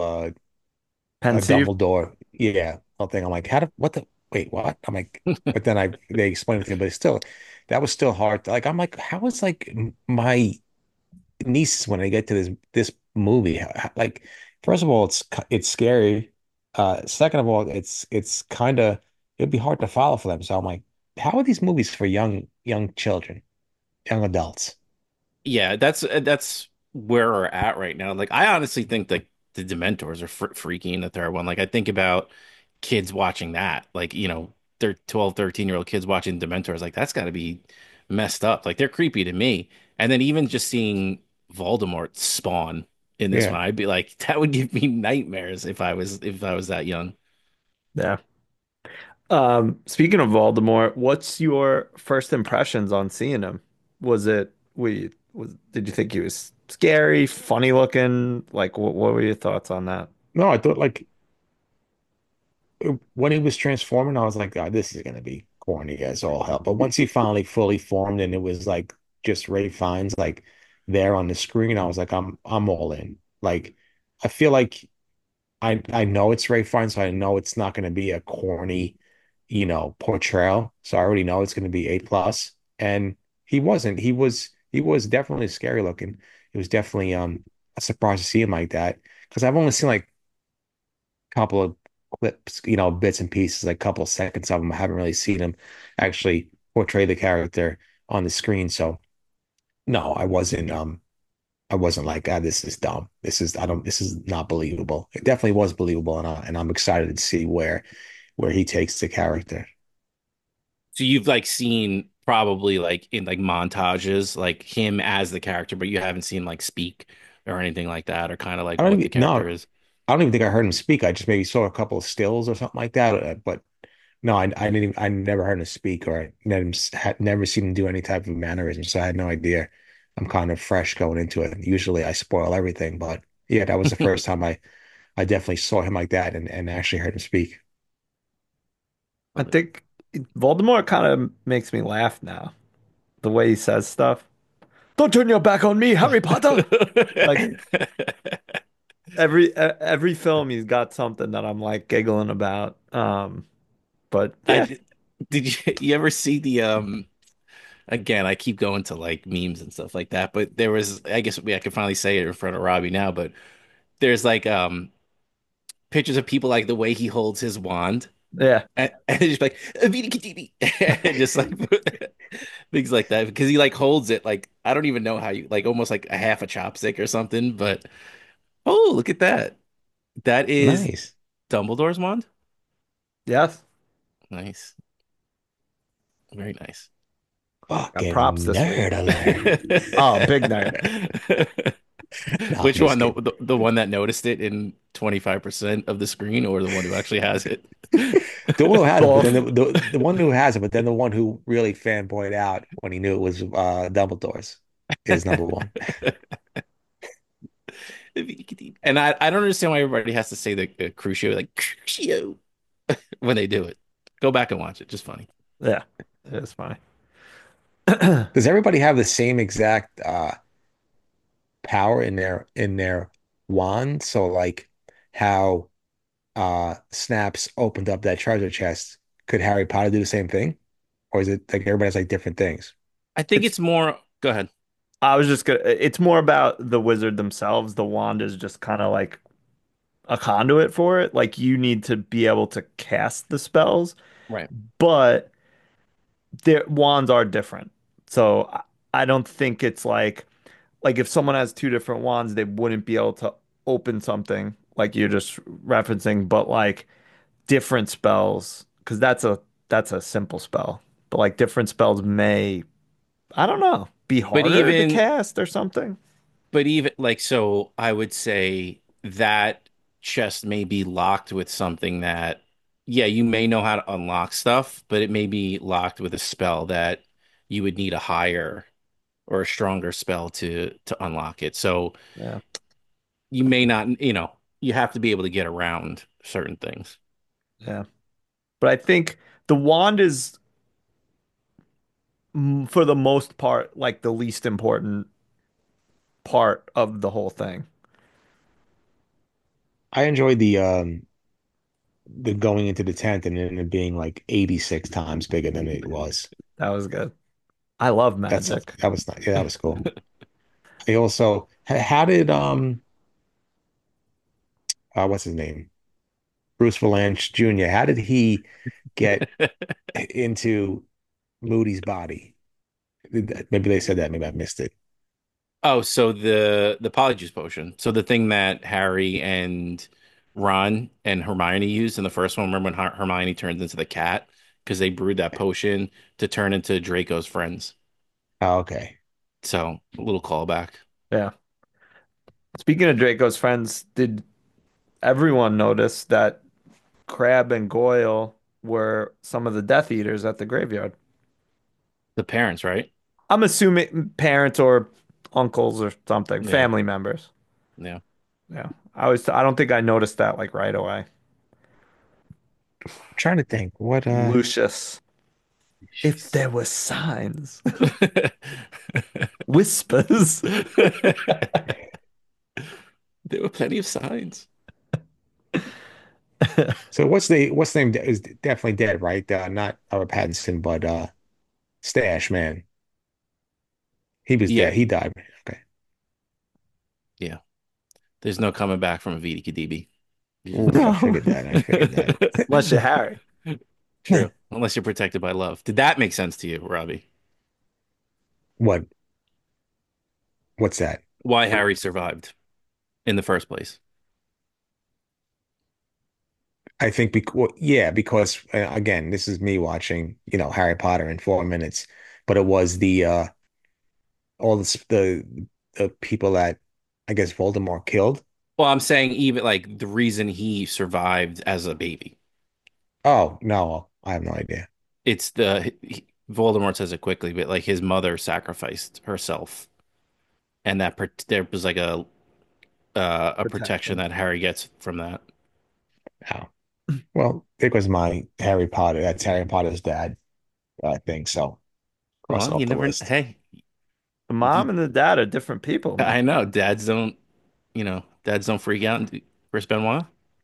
a Pensive. Dumbledore, yeah, whole thing. I'm like, how did what the wait, what? I'm like, but then they explained it to me, but it's still that was still hard. Like I'm like, how is like my nieces when they get to this movie? Like, first of all, it's scary. Second of all, it's kind of it'd be hard to follow for them. So I'm like, how are these movies for young children, young adults? Yeah, that's where we're at right now. Like, I honestly think that the Dementors are freaky in the third one. Like, I think about kids watching that, like, they're 12, 13-year-old kids watching Dementors. Like, that's got to be messed up. Like, they're creepy to me. And then even just seeing Voldemort spawn in this Yeah. one, I'd be like, that would give me nightmares if I was that young. Yeah. Speaking of Voldemort, what's your first impressions on seeing him? Did you think he was scary, funny looking? Like, what were your thoughts on that? No, I thought like when he was transforming, I was like, God, this is gonna be corny as all hell. But once he finally fully formed and it was like just Ray Fiennes like there on the screen, I was like, I'm all in. Like I feel like I know it's Ray Fiennes, so I know it's not gonna be a corny, portrayal. So I already know it's gonna be A plus. And he wasn't. He was definitely scary looking. It was definitely a surprise to see him like that. Because I've only seen like couple of clips, bits and pieces, like a couple of seconds of them. I haven't really seen him actually portray the character on the screen. So no, I wasn't like, this is dumb. This is not believable. It definitely was believable, and I'm excited to see where he takes the character. So you've like seen probably like in like montages like him as the character, but you haven't seen like speak or anything like that, or kind of like I don't what the even no, character is. I don't even think I heard him speak. I just maybe saw a couple of stills or something like that. But no, I didn't. I never heard him speak, or I had never seen him do any type of mannerism, so I had no idea. I'm kind of fresh going into it. Usually, I spoil everything, but yeah, that was the first time I definitely saw him like that and actually heard him speak. I Love it. think Voldemort kind of makes me laugh now. The way he says stuff. Don't turn your back on me, Harry Potter. Like every film, he's got something that I'm like giggling about. But I yeah, did you ever see the again, I keep going to like memes and stuff like that, but there was I guess I can finally say it in front of Robbie now, but there's like pictures of people like the way he holds his wand yeah. and it's just like "Avada Kedavra," and just like things like that because he like holds it like I don't even know how you like almost like a half a chopstick or something, but oh, look at that. That is Nice. Dumbledore's wand. Yes. Nice. Very nice. Got props Fucking this week. nerd alert. Oh, big nerd. No, I'm Which one? just The, kidding. the the one that noticed it in 25% of the screen, or the one who actually has it? The one who has it, but then Both. the one who has it, but then the one who really fanboyed out when he knew it was Dumbledore's is number one. And I don't understand why everybody has to say the Crucio like Crucio when they do it. Go back and watch it. Just funny. Yeah, it's funny. Does everybody have the same exact power in their wand? So like how Snaps opened up that treasure chest, could Harry Potter do the same thing? Or is it like everybody has like different things? I think It's it's more. Go ahead. I was just gonna it's more about the wizard themselves. The wand is just kind of like a conduit for it. Like you need to be able to cast the spells, Right. but their wands are different. So I don't think it's like if someone has two different wands, they wouldn't be able to open something like you're just referencing, but like different spells, because that's a simple spell. But like different spells may, I don't know, be But harder to even cast or something. but even like so, I would say that chest may be locked with something that, yeah, you may know how to unlock stuff, but it may be locked with a spell that you would need a higher or a stronger spell to unlock it. So Yeah. you may not, you have to be able to get around certain things. Yeah. But I think the wand is for the most part like the least important part of the whole thing. I enjoyed the going into the tent and then it being like 86 times bigger than it was. That was good. I love That's magic. that was not, yeah, that was cool. I also how did what's his name? Bruce Valanche Jr. How did he get into Moody's body? Maybe they said that, maybe I missed it. Oh, so the Polyjuice potion. So the thing that Harry and Ron and Hermione used in the first one. Remember when Hermione turns into the cat because they brewed that potion to turn into Draco's friends. Oh, okay. So a little callback. Yeah. Speaking of Draco's friends, did everyone notice that Crab and Goyle were some of the Death Eaters at the graveyard? The parents, right? I'm assuming parents or uncles or something, Yeah, family members. yeah. Yeah. I don't think I noticed that like right away. I'm trying to think what Lucius. If there were signs, whispers. There were plenty of signs. so what's the name is definitely dead, right? Not Robert Pattinson, but Stash man. He was Yeah, dead. He died. Okay. yeah. There's no coming back from a Vidi Kedavra. Oof, I No. figured that. I figured that. Unless you're Harry. True. Unless you're protected by love. Did that make sense to you, Robbie? What what's that? Why Harry survived in the first place? I think because yeah, because again, this is me watching, Harry Potter in 4 minutes, but it was the all the people that I guess Voldemort killed. Well, I'm saying even like the reason he survived as a baby. Oh, no, I have no idea. It's Voldemort says it quickly, but like his mother sacrificed herself, and there was like a protection Protection. that Harry gets from that. Oh. Well, it was my Harry Potter. That's Harry Potter's dad, I think. So cross it Well, off you the never. list. Hey, The mom and the dad are different people, man. I know dads don't freak out for Benoit.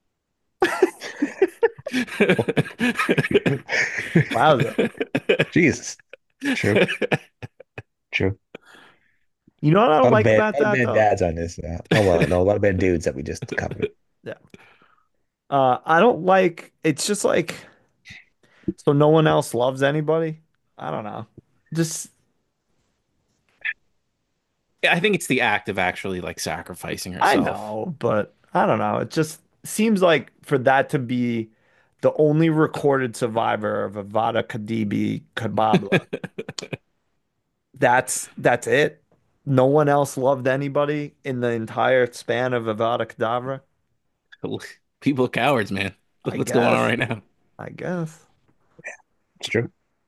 Wowza. Jesus. True. True. You know what I A don't lot of like bad, about a lot of that bad though? dads on this. Oh well, no, a lot of bad dudes that we just covered. Yeah. I don't like it's just like so no one else loves anybody. I don't know. Just I think it's the act of actually like sacrificing I herself. know, but I don't know. It just seems like for that to be the only recorded survivor of Avada Kedavra, that's it. No one else loved anybody in the entire span of Avada Kedavra. People are cowards, man. Look I what's going on guess. right now. I guess. It's true.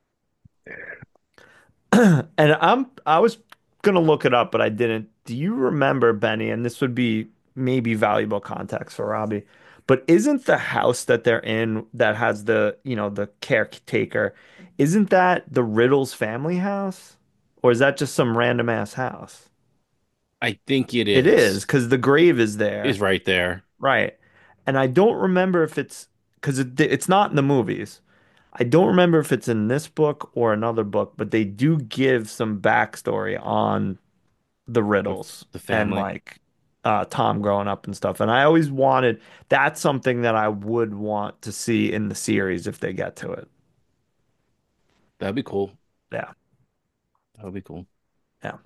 And I was gonna look it up, but I didn't. Do you remember, Benny? And this would be maybe valuable context for Robbie. But isn't the house that they're in that has the caretaker, isn't that the Riddles family house? Or is that just some random ass house? I think it It is, is. because the grave is Is there. right there. Right. And I don't remember if it's because it's not in the movies. I don't remember if it's in this book or another book, but they do give some backstory on the The, Riddles the and family. like Tom growing up and stuff. And I always wanted that's something that I would want to see in the series if they get to it. That'd be cool. Yeah. That would be cool. Yeah.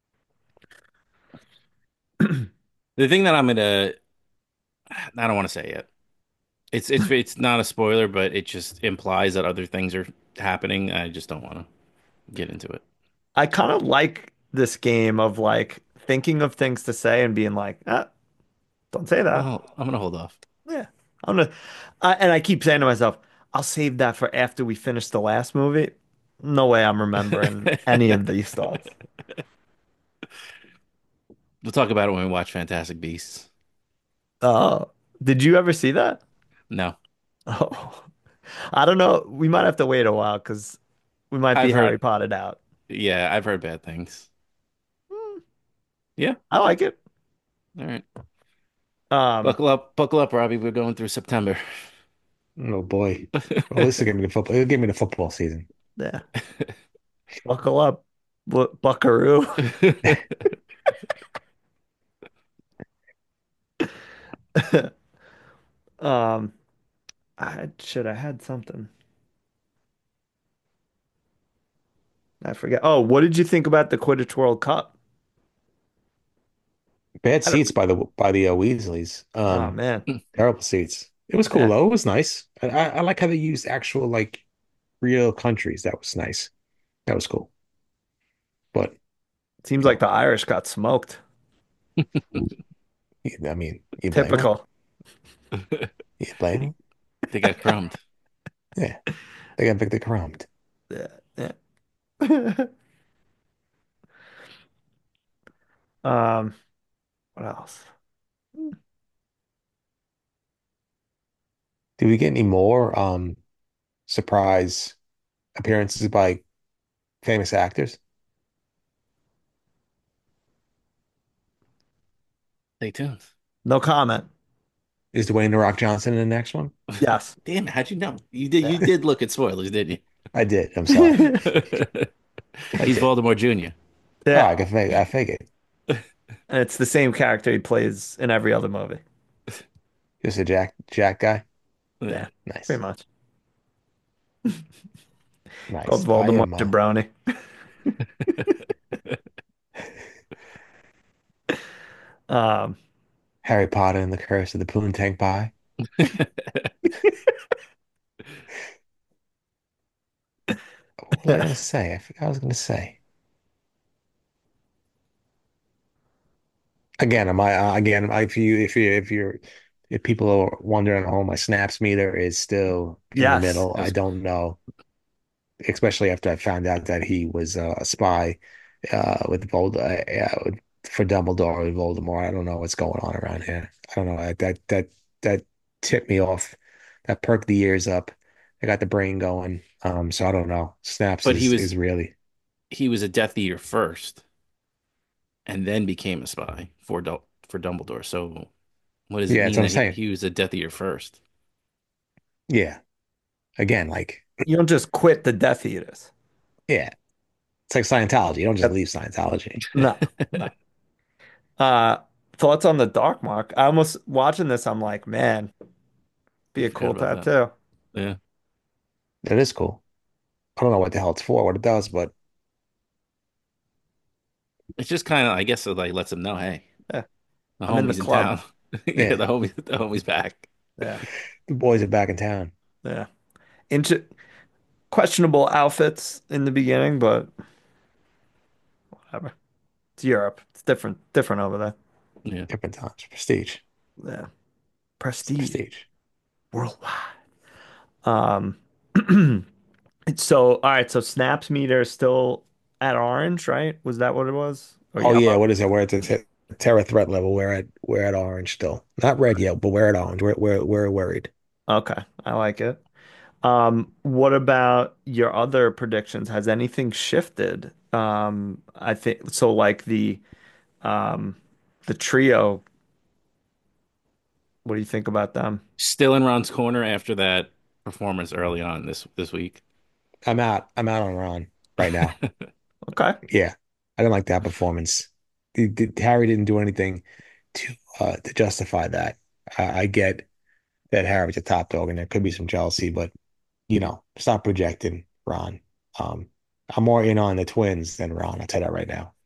The thing that I don't want to say it. It's not a spoiler, but it just implies that other things are happening. I just don't want to get into it. I kind of like this game of like thinking of things to say and being like, don't say that. I'm gonna hold off. Yeah. I'm gonna, and I keep saying to myself, I'll save that for after we finish the last movie. No way I'm remembering any of these thoughts. We'll talk about it when we watch Fantastic Beasts. Oh, did you ever see that? No, Oh, I don't know. We might have to wait a while because we might be I've Harry heard. Pottered out. Yeah, I've heard bad things. Hmm, Yeah. I like it. All right. Um, Buckle up, Robbie. We're going through September. Oh boy. Well, this will give me the football. It'll give me the football season. yeah, buckle up, Buckaroo. Um, I had something. I forget. Oh, what did you think about the Quidditch World Cup? Bad I don't, seats by the Weasleys. oh man, Terrible seats. It was cool yeah. though. It was nice. I like how they used actual like real countries. That was nice. That was cool. But Seems like no, the Irish got smoked. I mean, you blame them? Typical. You blame them? They got crumbed. Yeah, they got Victor Crumb. Yeah, yeah. Um, what else? Do we get any more surprise appearances by famous actors? Stay tuned. No comment. Is Dwayne The Rock Johnson in the next one? Yes. Damn it, how'd you know? You did look at spoilers, didn't I did. I'm sorry. you? I He's did. Voldemort Jr. Oh, Yeah. I figured. And it's the same character he plays in every other movie. Just a Jack guy. Yeah. Yeah, pretty Nice. much. Called Nice. I Voldemort am Jabroni. Um, Harry Potter and the Curse of the Poontang Pie. What was I gonna say? I forgot what I was gonna say. Again, am I again? If people are wondering, oh, my snaps meter is still in the yes. middle. It I was don't know, especially after I found out that he was a spy for Dumbledore with Voldemort. I don't know what's going on around here. I don't know. That tipped me off. That perked the ears up. I got the brain going. So I don't know. Snaps but is really he was a Death Eater first and then became a spy for Dumbledore. So what does it yeah. That's mean what I'm that saying. he was a Death Eater first? Yeah. Again, like You don't just quit the Death Eaters. yeah. It's like Scientology. You don't just Yep. leave Scientology. No, no. Uh, Thoughts on the Dark Mark? I almost watching this, I'm like, man, be I a forgot cool about that. tattoo. Yeah. That is cool. I don't know what the hell it's for, what it does, but It's just kind of, I guess, it like lets him know, hey, Yeah, the I'm in the homie's in club. town. Yeah, yeah, the homie's back. Yeah, the boys are back in town. yeah. Inter Questionable outfits in the beginning, but whatever. It's Europe. It's different over there. Yeah. Different times. Prestige. Yeah. It's the Prestige prestige. worldwide. Um, so all right, so Snaps meter is still at orange, right? Was that what it was? Or Oh yeah, yellow? what is it? We're at the terror threat level. We're at orange still. Not red yet, but we're at orange. We're worried. Okay, I like it. What about your other predictions? Has anything shifted? I think so like um the trio, what do you think about them? Still in Ron's corner after that performance early on this week. I'm out. I'm out on Ron right now. Okay. Yeah, I didn't like that performance. Harry didn't do anything to justify that. I get that Harry's a top dog, and there could be some jealousy, but stop projecting Ron. Um, I'm more in on the twins than Ron. I'll tell you that right now.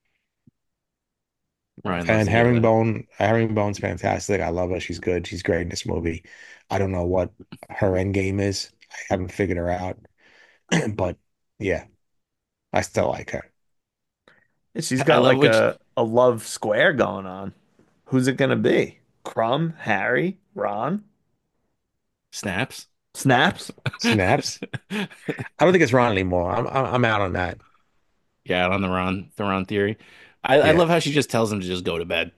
Ryan loves And to hear that. Herringbone's fantastic. I love her. She's good. She's great in this movie. I don't know what her end game is. I haven't figured her out, but yeah, I still like her. She's I got love like which a love square going on. Who's it gonna be? Crumb, Harry, Ron, snaps. Snaps? Snaps. I don't think it's Ron anymore. I'm out on that. Yeah, on the Ron theory. I Yeah. love how she just tells him to just go to bed.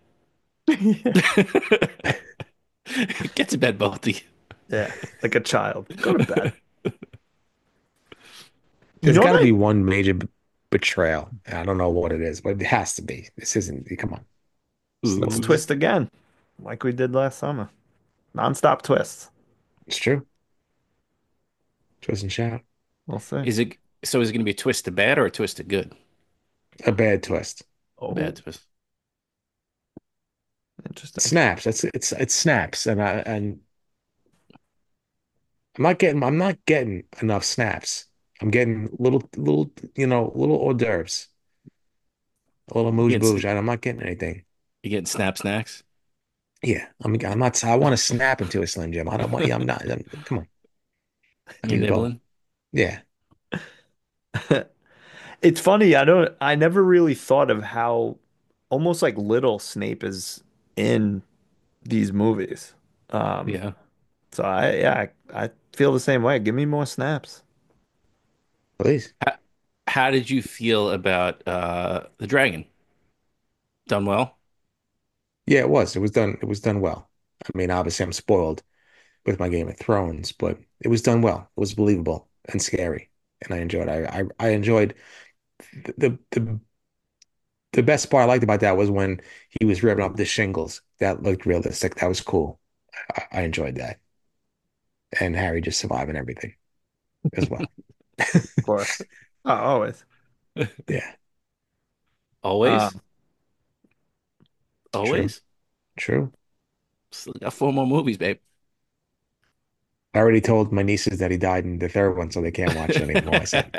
Get to bed, both of you. Yeah, like a child. Go to bed. You There's know got what to I be one major betrayal. I don't know what it is, but it has to be. This isn't. Come on. let's Ooh. twist again, like we did last summer. Non-stop twists. It's true. Twist and shout. We'll see. Is it so? Is it going to be a twist to bad or a twist to good? A bad twist. Oh, Bad twist. interesting. Snaps. It's snaps, and I'm not getting enough snaps. I'm getting little hors d'oeuvres, a little You mouge getting, bouge, and I'm not getting anything. you getting snap snacks? Yeah, I'm not. I want to snap into a Slim Jim. I don't want. Yeah, I'm not. Come on, You give me both. nibbling? Yeah, It's funny. I never really thought of how almost like little Snape is in these movies. Um, Yeah. so I feel the same way. Give me more snaps. please. How, how did you feel about the dragon? Done well? Yeah, it was. It was done. It was done well. I mean, obviously, I'm spoiled with my Game of Thrones, but it was done well. It was believable and scary, and I enjoyed. I enjoyed the best part I liked about that was when he was ripping up the shingles. That looked realistic. That was cool. I enjoyed that, and Harry just surviving everything as well. Of course. Oh, always. Yeah, Always? Um, true, Always? true. Still got four more movies, babe. I already told my nieces that he died in the third one, so they can't watch it anymore. I said,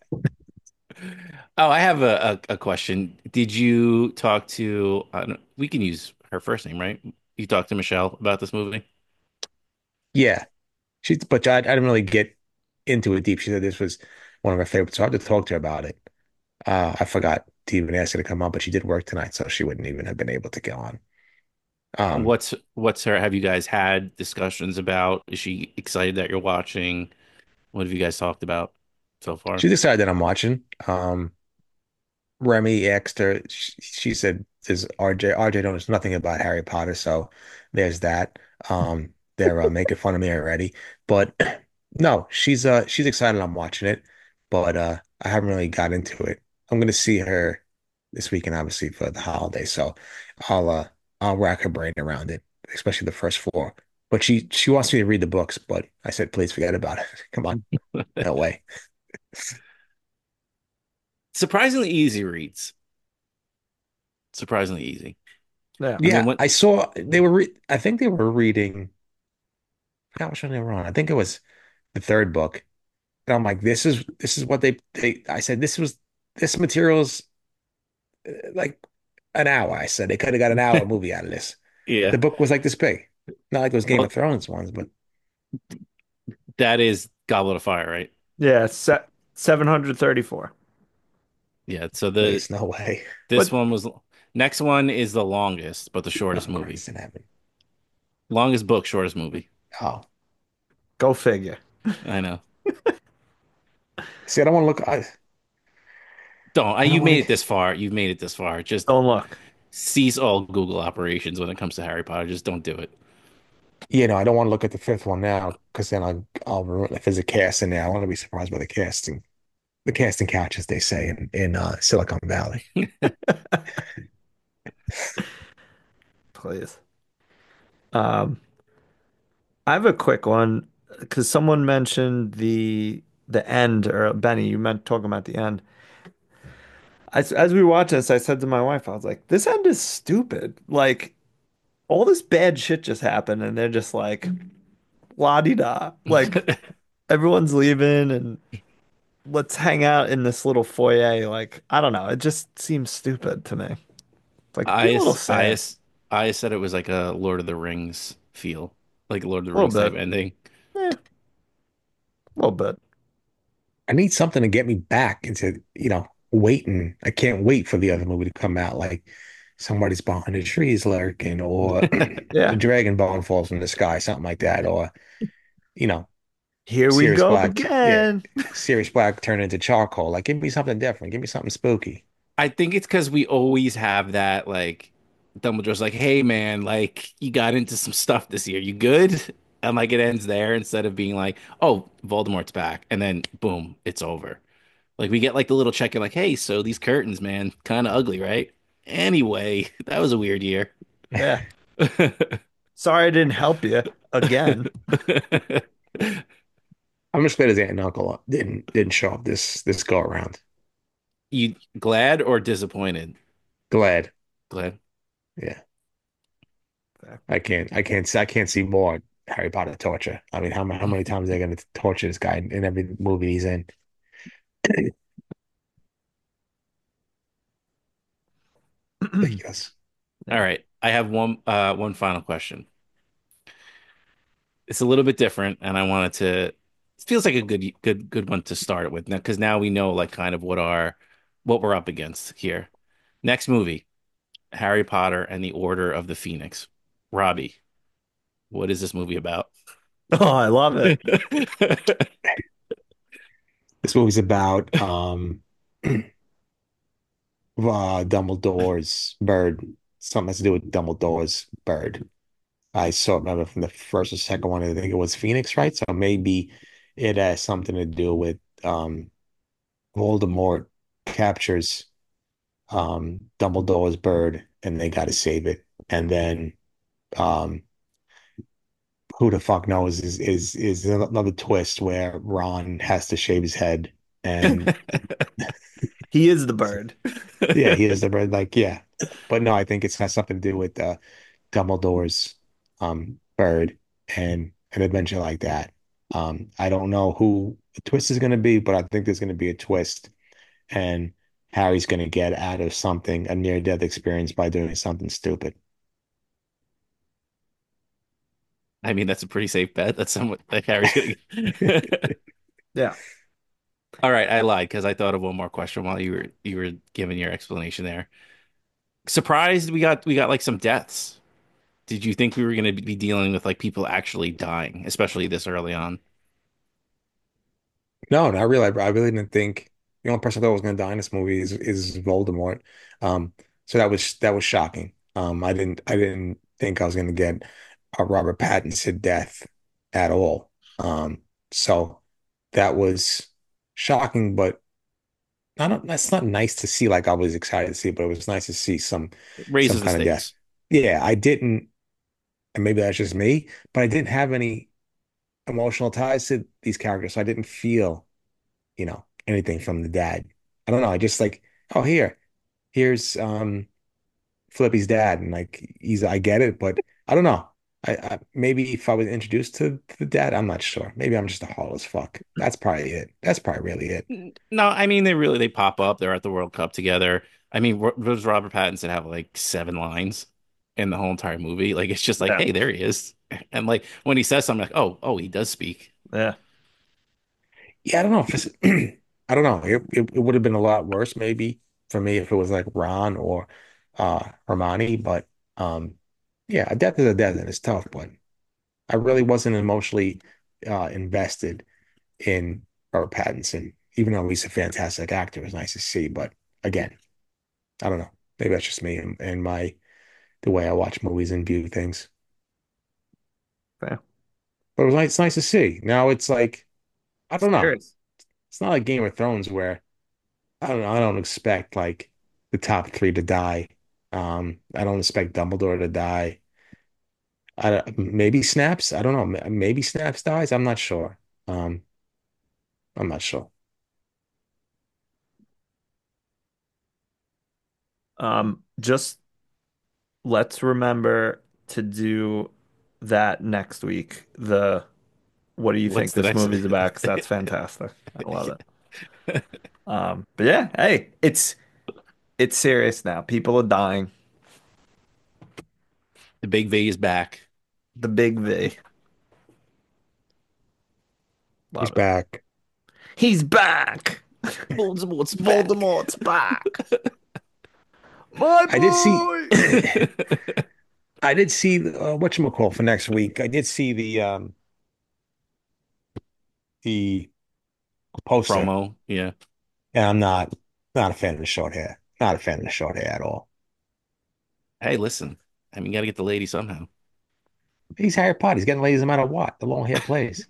Oh, I have a question. Did you talk to, we can use her first name, right? You talked to Michelle about this movie? yeah, but I didn't really get into it deep. She said this was one of her favorites, so I had to talk to her about it. I forgot to even ask her to come on, but she did work tonight, so she wouldn't even have been able to get on. Um, What's her, have you guys had discussions about? Is she excited that you're watching? What have you guys talked about so far? she decided that I'm watching. Remy asked her, she said, "Does RJ? RJ knows nothing about Harry Potter, so there's that." They're making fun of me already, but no, she's excited I'm watching it, but I haven't really got into it. I'm gonna see her this weekend, obviously for the holiday, so I'll uh I'll rack her brain around it, especially the first four. But she wants me to read the books, but I said, please forget about it. Come on, no way. Surprisingly easy reads. Surprisingly easy. yeah. I mean, Yeah, when I saw I think they were reading. I forgot which one they were on. I think it was the third book. And I'm like, this is what they I said this material's like an hour. I said they could have got an hour movie out of this. yeah. The book was like this big. Not like those Game of Well, Thrones ones, but that is Goblet of Fire, right? Yeah, 734. Yeah, so There's no way. this But one was next one is the longest, but the Oh, shortest movie. Christ in heaven. Longest book, shortest movie. Oh, go figure. I know. see, I don't want to look. I don't You want made to. it this far. You've made it this far. Just Don't look. cease all Google operations when it comes to Harry Potter. Just don't do it. I don't want to look at the fifth one now because then I'll ruin if there's a cast in there. I want to be surprised by the casting couch, as they say in Silicon Valley. Please. Um, I have a quick one because someone mentioned the end, or Benny, you meant talking about the end. As we were watching this, I said to my wife, I was like, "This end is stupid. Like all this bad shit just happened, and they're just like la di da. Like everyone's leaving, and let's hang out in this little foyer. Like I don't know, it just seems stupid to me. It's like be a I little s- I sad, s- I said it was like a Lord of the Rings feel, like a Lord of the a little Rings type bit, ending. a little bit. I need something to get me back into, waiting. I can't wait for the other movie to come out. Like somebody's behind the trees lurking, or the Yeah, dragon bone falls from the sky, something like that, or you know, here we Sirius go Black, yeah, again. Sirius Black turned into charcoal. Like, give me something different. Give me something spooky. I think it's because we always have that like Dumbledore's like, "Hey man, like you got into some stuff this year. You good?" And like it ends there instead of being like, "Oh, Voldemort's back," and then boom, it's over. Like we get like the little check in, like, "Hey, so these curtains, man, kind of ugly, right?" Anyway, that was a weird year. Yeah, sorry I didn't help you again. I'm just glad his aunt and uncle didn't show up this go around. You glad or disappointed? Glad. Glad. Yeah. I can't see more Harry Potter torture. I mean, how many times are they going to torture this guy in every movie he's in? Ridiculous. All Yeah. right. I have one final question. It's a little bit different, and I wanted to. It feels like a good one to start with now because now we know like kind of what we're up against here. Next movie, Harry Potter and the Order of the Phoenix. Robbie, what is this movie about? Oh, I love it. This movie's about Dumbledore's bird. Something has to do with Dumbledore's bird. I saw it, remember from the first or second one. I think it was Phoenix, right? So maybe it has something to do with Voldemort captures Dumbledore's bird, and they got to save it. And then um, who the fuck knows is another twist where Ron has to shave his head, and He is the bird. yeah, he is the bird. Like, yeah, but no, I think it's got something to do with Dumbledore's bird and an adventure like that. I don't know who the twist is going to be, but I think there's going to be a twist, and Harry's going to get out of something, a near-death experience by doing something stupid. I mean, that's a pretty safe bet. That's somewhat like Harry's gonna. Yeah. All right, I lied because I thought of one more question while you were giving your explanation there. Surprised we got like some deaths. Did you think we were going to be dealing with like people actually dying, especially this early on? No, not really. I really didn't think the only person I thought was going to die in this movie is Voldemort. So that was shocking. I didn't think I was going to get a Robert Pattinson death at all. So that was shocking, but I don't. That's not nice to see. Like I was excited to see, but it was nice to see It some raises the kind of death. stakes. Yeah, I didn't, and maybe that's just me, but I didn't have any emotional ties to these characters, so I didn't feel anything from the dad. I don't know. I just like, oh, here's Flippy's dad, and like I get it, but I don't know. I maybe if I was introduced to the dad, I'm not sure. Maybe I'm just a hall as fuck. That's probably it. That's probably really it. No, I mean they pop up. They're at the World Cup together. I mean, does Robert Pattinson have like seven lines in the whole entire movie? Like it's just like, Yeah. hey, there he is. And like when he says something like, oh, he does speak. Yeah. Yeah, I don't know if it's, I don't know. It would have been a lot worse maybe for me if it was like Ron or Hermione, but yeah, a death is a death and it's tough, but I really wasn't emotionally invested in Robert Pattinson, even though he's a fantastic actor. It's nice to see, but again, I don't know. Maybe that's just me and my the way I watch movies and view things. Yeah. But it's nice to see. Now it's like I don't know. Serious. It's not like Game of Thrones where I don't know. I don't expect like the top three to die. I don't expect Dumbledore to die. Maybe Snaps. I don't know. Maybe Snaps dies. I'm not sure. Um, I'm not sure. Just let's remember to do that next week. The what do you think What's the this next? movie's about? 'Cause that's fantastic. I love it. But yeah, hey, it's serious now. People are dying. The big V is back. The big V. He's Love it. back. He's back. Voldemort's back. Voldemort's back. My I did see. boy. I did see whatchamacall for next week. I did see the poster, Promo. Yeah. and I'm not a fan of the short hair. Not a fan of the short hair at all. Hey, listen. I mean, you got to get the lady somehow. He's Harry Potter. He's getting ladies no matter what. The long hair plays.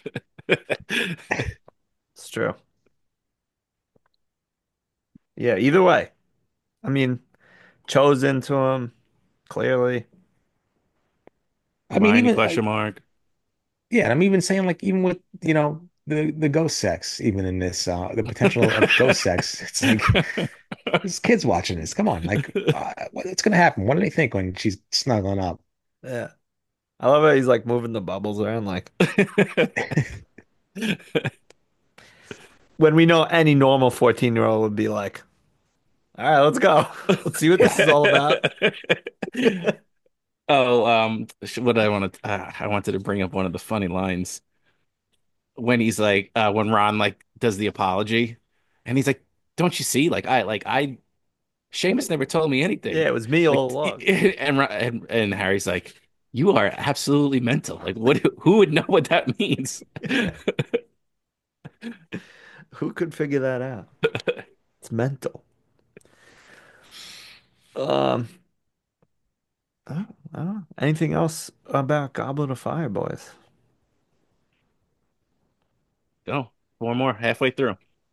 It's true. Yeah, either way. I mean, chosen to him, clearly. I mean, Hermione even question mark. yeah, and I'm even saying like even with the ghost sex, even in this the potential of ghost sex, it's like there's kids watching this. Come on, like what's gonna happen? What do they think when she's snuggling up? Yeah. I love how he's like moving the bubbles around. Like when we know any normal 14-year-old would be like, all right, let's go. Let's see what this is all about. Oh, what I wanted to bring up one of the funny lines when he's like, when Ron like does the apology, and he's like, "Don't you see? I Seamus never told me anything." Yeah, it was me all Like, along. and Harry's like, "You are absolutely mental. Like, what? Who would know what that means?" Who could figure that out? It's mental. Um, I don't know. Anything else about Goblet of Fire, boys? Go, four more, halfway through.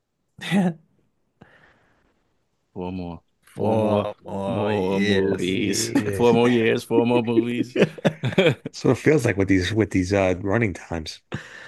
Four more, four more, Four more more years. movies. Yes. Four more years, four more movies. So it feels like with these running times.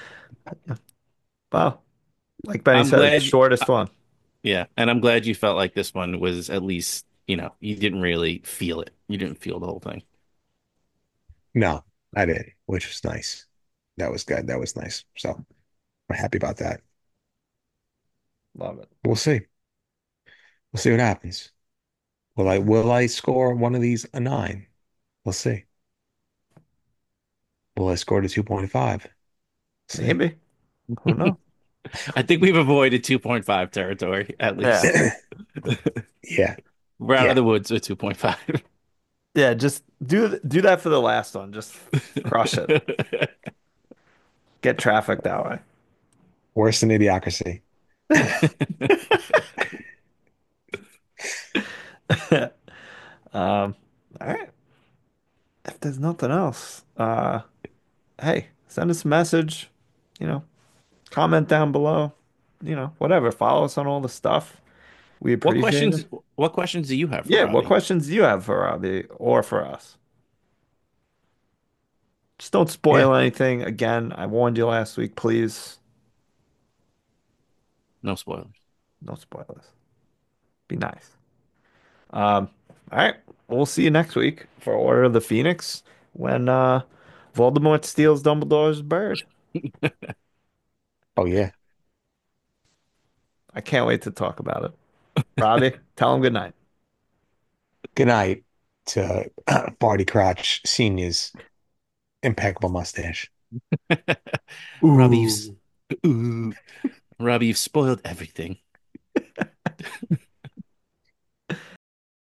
Wow. Like Benny I'm said, it's the glad, shortest one. yeah, and I'm glad you felt like this one was at least, you didn't really feel it. You didn't feel the whole thing. No, I did, which was nice. That was good. That was nice. So we're happy about that. Love it. We'll see. We'll see what happens. Will I score one of these a nine? We'll see. Will I score to 2.5? See. Maybe. Who knows? I think we've avoided 2.5 territory at Yeah. least. Yeah. We're out of Yeah. the woods with 2.5. Yeah, just do that for the last one. Just crush it. Get traffic that way. Worse than Idiocracy. All right. If there's nothing else, hey, send us a message, you know, comment down below, whatever. Follow us on all the stuff. We What appreciate it. questions what questions do you have for Yeah, what Robbie? questions do you have for Robbie or for us? Just don't Yeah. spoil anything. Again, I warned you last week, please. No spoilers. No spoilers. Be nice. Um, all right. We'll see you next week for Order of the Phoenix when Voldemort steals Dumbledore's bird. Oh yeah. I can't wait to talk about it. Robbie, tell him good night. Good night to Barty Crouch Senior's impeccable mustache. Robbie, you Ooh. ooh. Robbie, you've spoiled everything.